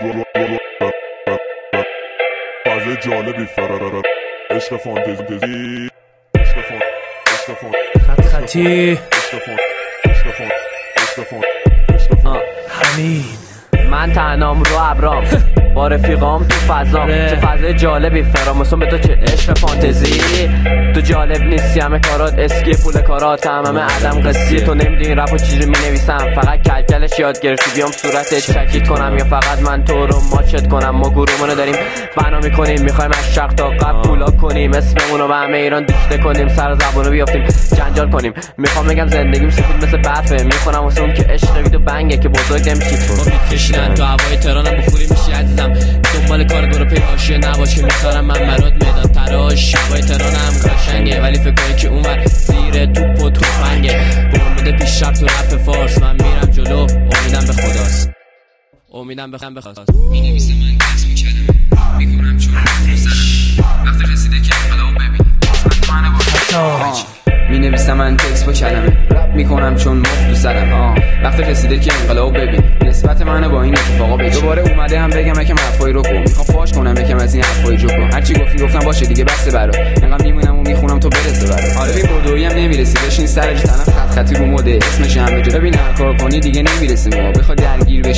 فاز جالبی عشق فانتزی خط خطی همین من تنام رو ابرام با رفیقام تو فضام چه فضای جالبی فراموسم به تو چه عشق فانتزی تو جالب نیستی همه کارات اسکی پول کارات همه عدم قصی تو نمیدونی رپ و چیزی مینویسم فقط کلکلش یاد گرفتی بیام صورتت چکیت کنم یا فقط من تو رو ماچت کنم ما گروهمونو داریم بنا میکنیم میخوایم از شرق تا غرب پولا کنیم اسممونو به همه ایران دیکته کنیم سر زبونو بیافتیم جنجال کنیم میخوام بگم زندگیم سفید مثل برفه میخونم واسه اون که عشق ویدو بنگه که بزرگ نمیشی با میکشیدن تو هوای تهرانم بخوری میشی عزیزم دنبال کار برو پی حاشیه نباش که میخوارم من برات میدان تراش هوای تهرانم قشنگه ولی فکر کنی که اونور زیر توپ و تفنگه برون بده پیش رفت تو رپ فارس من میرم جلو امیدم به خداست امیدم به خداست مینویسم من کس میکردم میکنم چون وقتی رسیده که انقلاب ببینی می نویسم من تکس با کلمه رپ میکنم چون مفت تو سرم وقتی رسیده که انقلاب ببین نسبت منو با این اتفاقا بگی دوباره اومده هم بگم یکم حرفای رو کن میخوام فاش کنم یکم از این حرفای جو کن هرچی گفتم باشه دیگه بس برا انقدر میمونم و میخونم تو برسه برا آره بی بردویی هم نمیرسی بشین سرش طرف خط خطی رو مده اسمش هم بجا ببین هر کار کنی دیگه نمیرسی ما بخواد درگیر